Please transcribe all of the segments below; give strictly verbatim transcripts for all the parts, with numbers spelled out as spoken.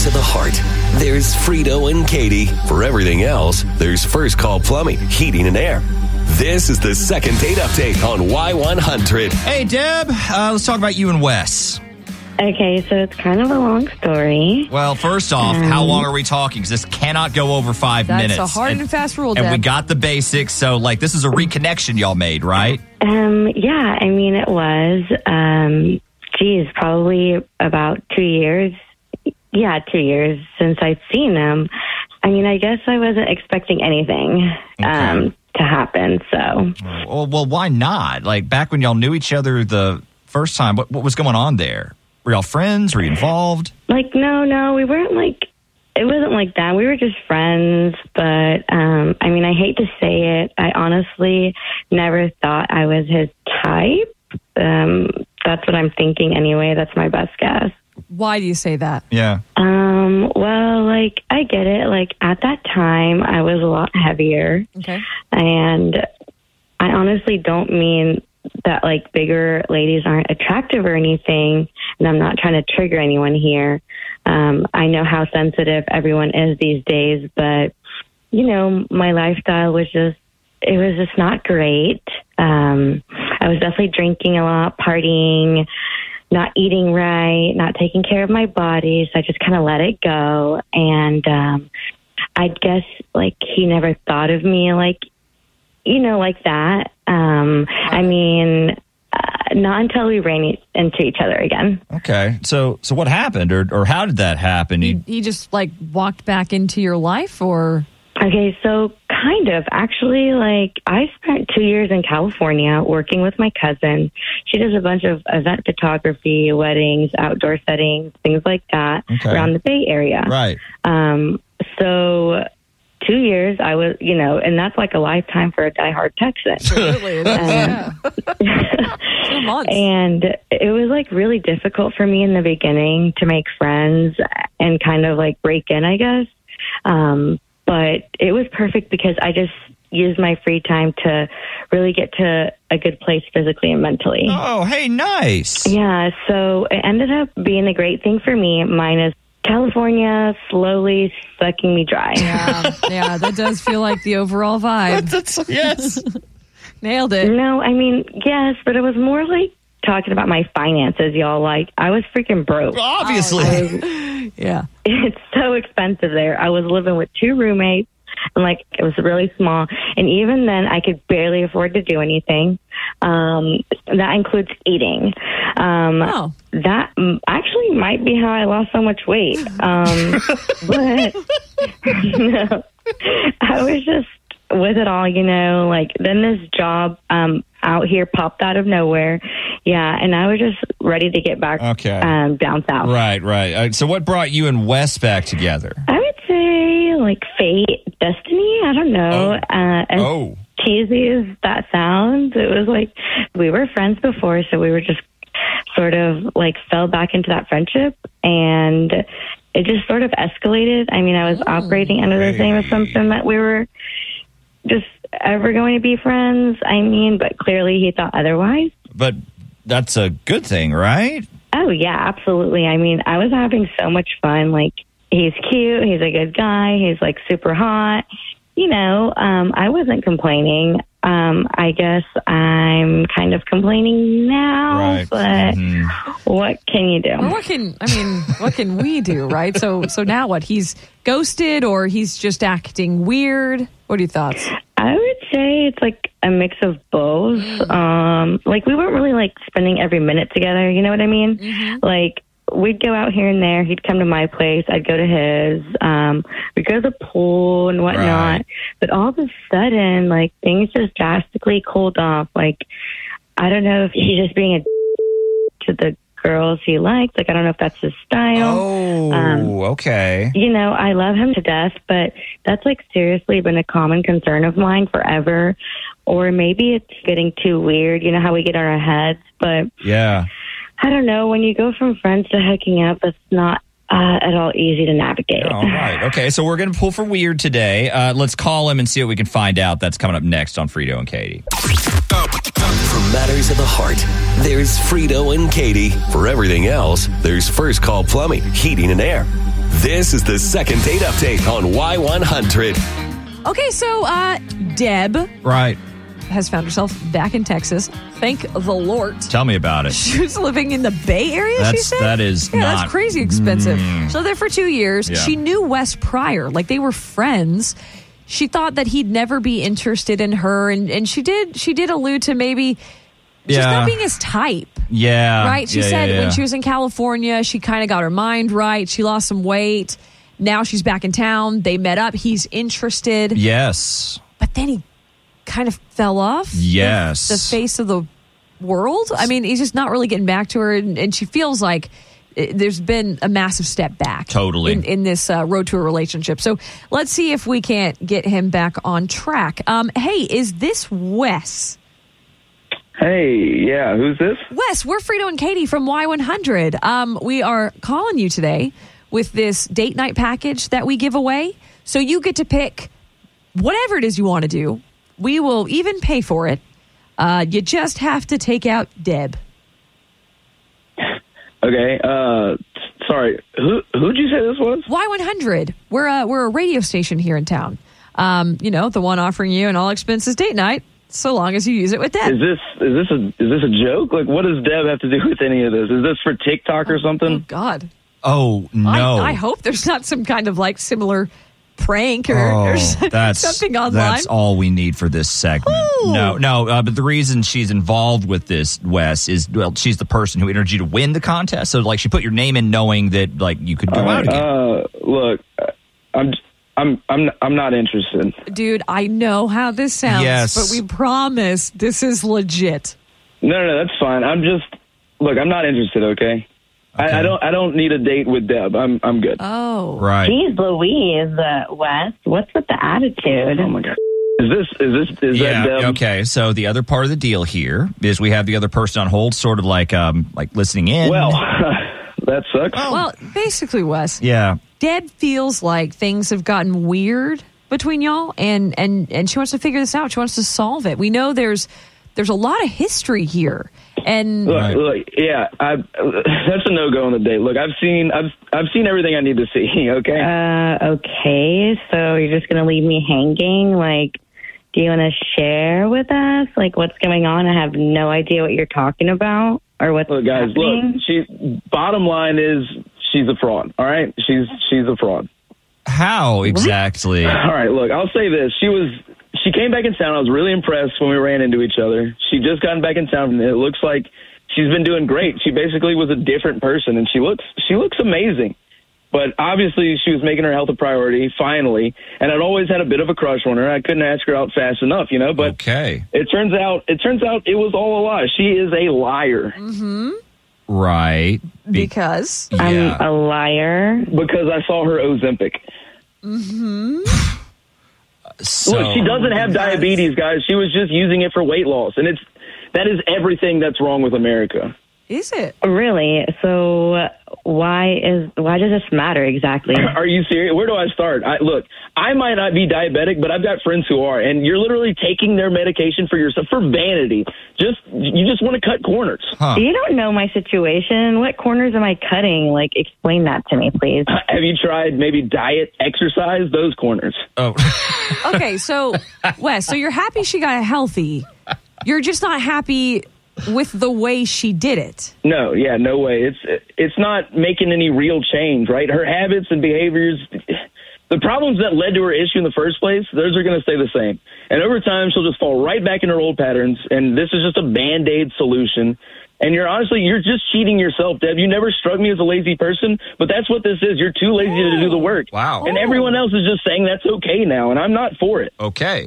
Matters of the Heart, there's Frito and Katie. For everything else, there's First Call Plumbing, Heating and Air. This is the second date update on Y one hundred. Hey, Deb, uh, let's talk about you and Wes. Okay, so it's kind of a long story. Well, first off, um, how long are we talking? Because this cannot go over five that's minutes. That's a hard and, and fast rule, And Deb. we got the basics, so, like, this is a reconnection y'all made, right? Um, yeah, I mean, it was, um, geez, probably about two years. Yeah, two years since I'd seen him. I mean, I guess I wasn't expecting anything okay. um, to happen, so. Well, well, why not? Like, back when y'all knew each other the first time, what, what was going on there? Were y'all friends? Were you involved? Like, no, no, we weren't like, it wasn't like that. We were just friends, but, um, I mean, I hate to say it. I honestly never thought I was his type. Um, that's what I'm thinking anyway. That's my best guess. Why do you say that? Yeah. Um, well, like, I get it. Like, at that time, I was a lot heavier. Okay. And I honestly don't mean that, like, bigger ladies aren't attractive or anything, and I'm not trying to trigger anyone here. Um, I know how sensitive everyone is these days, but, you know, my lifestyle was just, it was just not great. Um, I was definitely drinking a lot, partying, not eating right, not taking care of my body, so I just kind of let it go. And um, I guess, like, he never thought of me, like, you know, like that. Um, I mean, uh, not until we ran into each other again. Okay. So so what happened, or or how did that happen? He, he just, like, walked back into your life, or? Okay, so kind of. Actually, like, I spent two years in California working with my cousin. She does a bunch of event photography, weddings, outdoor settings, things like that okay. around the Bay Area. Right. Um, so two years, I was, you know, and that's like a lifetime for a diehard Texan. Absolutely. It is, yeah. Two months. And it was, like, really difficult for me in the beginning to make friends and kind of, like, break in, I guess. Um, but it was perfect because I just used my free time to really get to a good place physically and mentally. Oh, hey, nice. Yeah, so it ended up being a great thing for me. Mine is California slowly sucking me dry. Yeah, yeah, that does feel like the overall vibe. That's, yes. Nailed it. No, I mean, yes, but it was more like talking about my finances, y'all. Like, I was freaking broke. Obviously. I, yeah. It's so expensive there. I was living with two roommates, and, like, it was really small. And even then, I could barely afford to do anything. Um, that includes eating. Um, oh. That actually might be how I lost so much weight. Um, but, no, I was just with it all, you know, like, then this job um, out here popped out of nowhere. Yeah, and I was just ready to get back okay. um, down south. Right, right. Uh, so what brought you and Wes back together? I would say, like, fate, destiny, I don't know. Oh. Uh, as oh. cheesy as that sounds, it was like we were friends before, so we were just sort of, like, fell back into that friendship, and it just sort of escalated. I mean, I was oh, operating under the same assumption that we were just ever going to be friends. I mean, but clearly he thought otherwise. But that's a good thing, right? Oh, yeah, absolutely. I mean, I was having so much fun. Like, he's cute. He's a good guy. He's, like, super hot. You know, um, I wasn't complaining. Um, I guess I'm kind of complaining now, right. but mm-hmm. what can you do? Well, what can, I mean, what can we do, right? So, so now what? He's ghosted, or he's just acting weird? What are your thoughts? I would say it's like a mix of both. Um, like, we weren't really, like, spending every minute together. You know what I mean? Mm-hmm. Like, we'd go out here and there. He'd come to my place. I'd go to his. Um, we'd go to the pool and whatnot. Right. But all of a sudden, like, things just drastically cooled off. Like, I don't know if he's just being a to the girls he likes. Like, I don't know if that's his style. Oh, um, okay. You know, I love him to death, but that's, like, seriously been a common concern of mine forever. Or maybe it's getting too weird. You know how we get in our heads, but yeah. I don't know. When you go from friends to hooking up, it's not uh, at all easy to navigate. All right. Okay, so we're going to pull for weird today. Uh, let's call him and see what we can find out. That's coming up next on Frito and Katie. For matters of the heart, there's Frito and Katie. For everything else, there's First Call Plumbing, Heating and Air. This is the second date update on Y one hundred. Okay, so uh, Deb Right. has found herself back in Texas. Thank the Lord. Tell me about it. She was living in the Bay Area, she That's- said? that is yeah, not- that's crazy expensive. Mm. She lived there for two years. Yeah. She knew Wes prior. Like, they were friends. She thought that he'd never be interested in her, and, and she did she did allude to maybe just Yeah. not being his type. Yeah. Right? She Yeah, said yeah, when yeah. she was in California, she kind of got her mind right. She lost some weight. Now she's back in town. They met up. He's interested. Yes. But then he kind of fell off the- Yes. the, face of the world. I mean, he's just not really getting back to her, and, and she feels like uh, there's been a massive step back Totally. in, in this uh, road to a relationship. So let's see if we can't get him back on track. Um, hey, is this Wes? Hey, yeah, who's this? Wes, we're Frito and Katie from Y one hundred. Um, we are calling you today with this date night package that we give away. So you get to pick whatever it is you want to do. We will even pay for it. Uh, you just have to take out Deb. Okay, uh, sorry, who who'd you say this was? Y one hundred. We're a, we're a radio station here in town. Um, you know, the one offering you an all expenses date night, so long as you use it with Deb. Is this is this a is this a joke? Like, what does Deb have to do with any of this? Is this for TikTok or Oh, something? God. Oh, no. I, I hope there's not some kind of like similar prank or, Oh, or that's, something online. That's all we need for this segment. Ooh. No, no. Uh, but the reason she's involved with this, Wes, is well, she's the person who entered you to win the contest. So, like, she put your name in, knowing that like you could go All out right, again. uh, look, uh, I'm I'm I'm I'm not interested. Dude, I know how this sounds, Yes. but we promise this is legit. No, no, no, that's fine. I'm just look. I'm not interested. Okay, Okay. I, I don't I don't need a date with Deb. I'm I'm good. Oh. Right. Jeez Louise, uh, Wes, what's with the attitude? Oh my god, is this is this is Yeah. that Deb? Okay. So the other part of the deal here is we have the other person on hold, sort of like um like listening in. Well, that sucks. Well, basically, Wes, yeah. Deb feels like things have gotten weird between y'all, and, and, and she wants to figure this out. She wants to solve it. We know there's there's a lot of history here. And Look, Right. look, yeah, I, that's a no go on the date. Look, I've seen, I've, I've seen everything I need to see. Okay, Uh, okay, so you're just going to leave me hanging? Like, do you want to share with us, like, what's going on? I have no idea what you're talking about or what's look, guys, happening. look. She, bottom line is, she's a fraud. All right, she's, she's a fraud. How exactly? All right, look, I'll say this: she was, she came back in town. I was really impressed when we ran into each other. She just gotten back in town, and it looks like she's been doing great. She basically was a different person, and she looks, she looks amazing. But obviously, she was making her health a priority, finally. And I'd always had a bit of a crush on her. I couldn't ask her out fast enough, you know. But Okay. it turns out, it turns out it was all a lie. She is a liar Right. Be- because yeah. I'm a liar. because I saw her Ozempic. so, Look, she doesn't have diabetes, guys. She was just using it for weight loss, and it's that is everything that's wrong with America. is it? Really? So uh, why is why does this matter exactly? Are you serious? Where do I start? I, look, I might not be diabetic, but I've got friends who are, and you're literally taking their medication for yourself for vanity. Just you just want to cut corners. Huh. You don't know my situation. What corners am I cutting? Like, explain that to me, please. Have you tried maybe diet, exercise, those corners? Oh. Okay, so Wes, so you're happy she got healthy. You're just not happy with the way she did it. No, yeah, no way. It's it's not making any real change, right? Her habits and behaviors, the problems that led to her issue in the first place, those are going to stay the same. And over time, she'll just fall right back in her old patterns. And this is just a Band-Aid solution. And you're honestly, you're just cheating yourself, Deb. You never struck me as a lazy person, but that's what this is. You're too lazy to do the work. Wow. And everyone else is just saying that's okay now, and I'm not for it. Okay.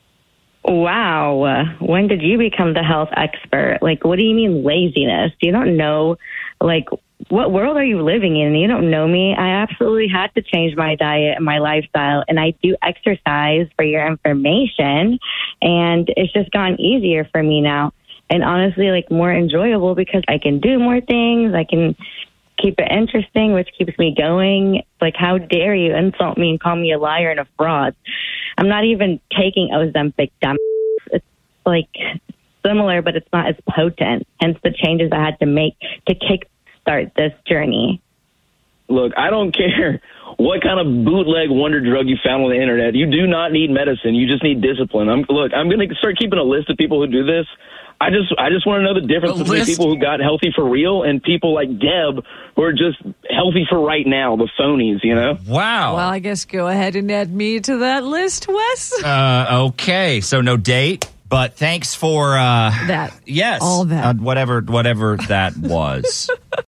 Wow. When did you become the health expert? Like, what do you mean laziness? You don't know, like, what world are you living in? You don't know me. I absolutely had to change my diet and my lifestyle, and I do exercise for your information, and it's just gotten easier for me now. And honestly, like, more enjoyable because I can do more things. I can keep it interesting, which keeps me going. Like, how dare you insult me and call me a liar and a fraud? I'm not even taking Ozempic, dumb. It's like similar, but it's not as potent. Hence the changes I had to make to kickstart this journey. look, I don't care what kind of bootleg wonder drug you found on the internet. You do not need medicine. You just need discipline. I'm, look, I'm going to start keeping a list of people who do this. I just I just want to know the difference A between list? people who got healthy for real and people like Deb who are just healthy for right now, the phonies, you know? Wow. Well, I guess go ahead and add me to that list, Wes. Uh, okay, so no date, but thanks for uh, That. Yes, All that. uh, whatever, whatever that was.